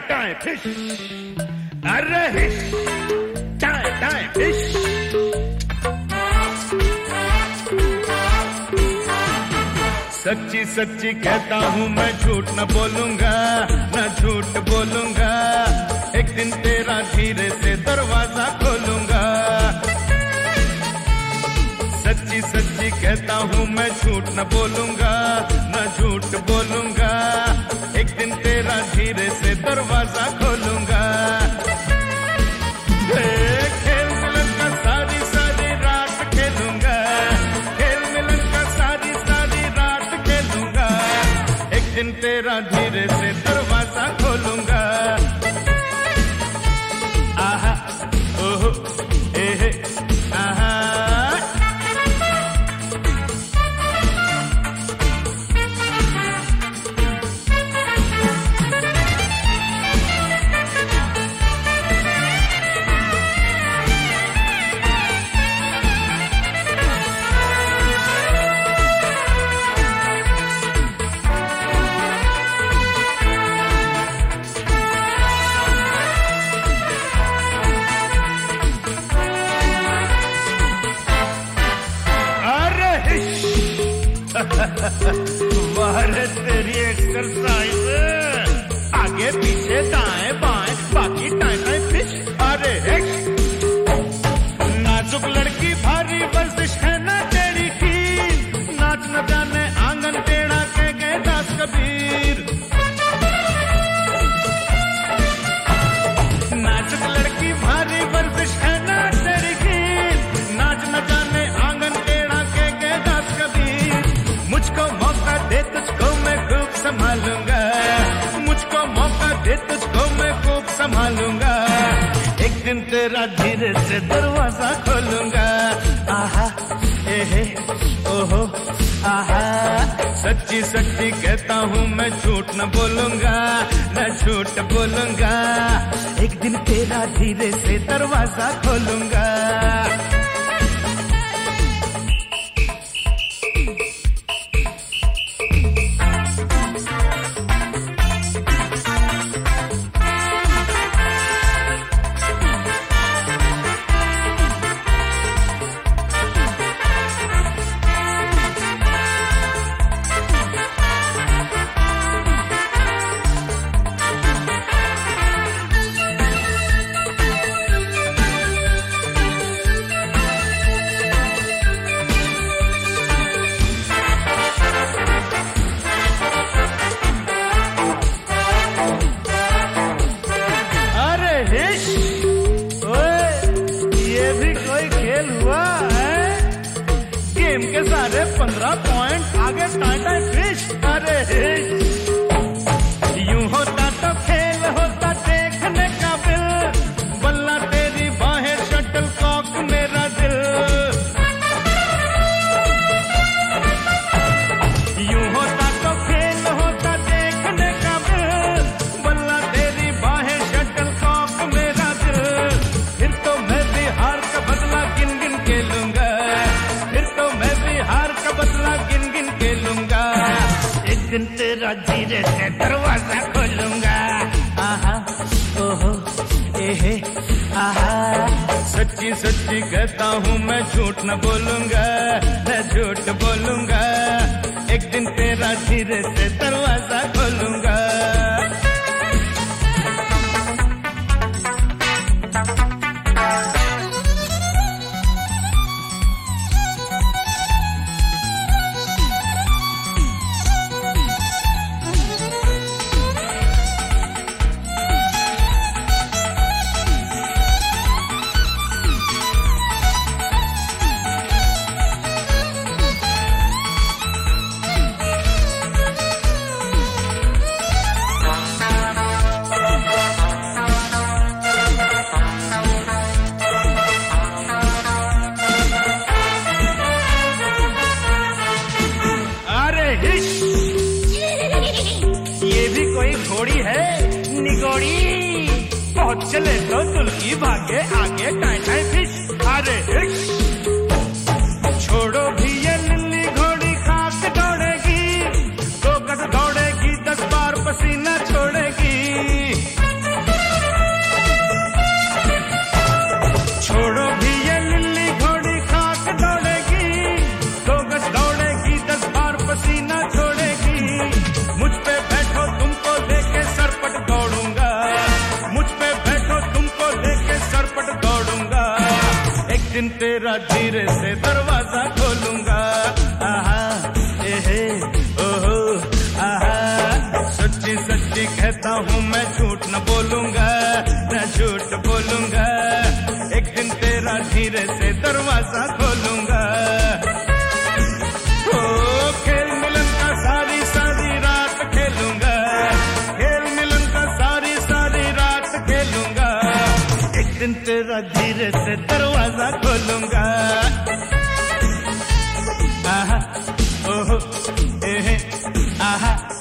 टाय fish, अरे हिश, टाय टाय fish. सच्ची सच्ची कहता हूँ मैं, झूठ न बोलूंगा, न झूठ बोलूंगा। एक दिन तेरा धीरे से दरवाजा खोलूंगा। सच्ची सच्ची कहता हूँ मैं, झूठ न बोलूंगा, न झूठ बोलूंगा। एक दिन तेरा धीरे से दरवाजा खोलूंगा। खेल मिलन का सारी सारी रात खेलूंगा, खेल मिलन का सारी सारी रात खेलूंगा। एक दिन तेरा धीरे से दरवाजा खोलूंगा। आहा ओहो एहे आहा। वाह तेरी एक्सरसाइज, आगे पीछे दाएं बाएं बाकी टाइम टाइम फिश। अरे नाजुक लड़की भारी वर्जिश है ना तेरी की, नाच न जाने आंगन टेढ़ा कह गए दास कबीर। नाजुक लड़की भारी वर्जिश है ना तेरी की, नाच न जाने आंगन टेढ़ा कह गए दास कबीर। मुझको मौका दे तुझको मैं खूब संभालूंगा, मुझको मौका दे तुझको मैं खूब संभालूंगा। एक दिन तेरा धीरे से दरवाजा खोलूंगा। आहा एहे ओहो आहा। सच्ची सच्ची कहता हूँ मैं, झूठ न बोलूंगा, न झूठ बोलूंगा। एक दिन तेरा धीरे से दरवाजा खोलूंगा। गेम के सारे 15 पॉइंट आगे टाटा फिश। अरे यूं होता तो खेल होता देखने का बिल, बल्ला तेरी बाहें शटल कॉक मेरा दिल। यूं होता तो खेल होता देखने का बिल, बल्ला तेरी बाहें शटल कॉक मेरा दिल। फिर तो मैं भी हार का बदला गिन गिन के लूंगा, फिर तो मैं भी हार का बदला गिन गिन के लूंगा। एक दिन तेरा धीरे से दरवाजा खोलूंगा। आहा ओहो एहे आहा। सच्ची सच्ची कहता हूँ मैं, झूठ न बोलूंगा, मैं झूठ बोलूंगा। एक दिन तेरा धीरे से दरवाजा खोलूंगा। ये भी कोई घोड़ी है निगोड़ी, पहुंच चले तो तुलकी भागे आगे टाइम फिश। अरे छोड़ो भी ये लिल्ली घोड़ी खाक दौड़ेगी, 2 गज दौड़ेगी 10 बार पसीना छोड़ेगी। तेरा धीरे से दरवाजा खोलूंगा। आहा एहे ओहो आहा, सच्ची सच्ची कहता हूँ मैं, झूठ न बोलूंगा, न झूठ बोलूंगा। एक दिन तेरा धीरे से दरवाजा खोलूंगा। ओ खेल मिलन का सारी सारी रात खेलूंगा, खेल मिलन का सारी सारी रात खेलूंगा। एक दिन तेरा धीरे से दरवाजा खोलूंगा। आहा ओहो एहे आहा।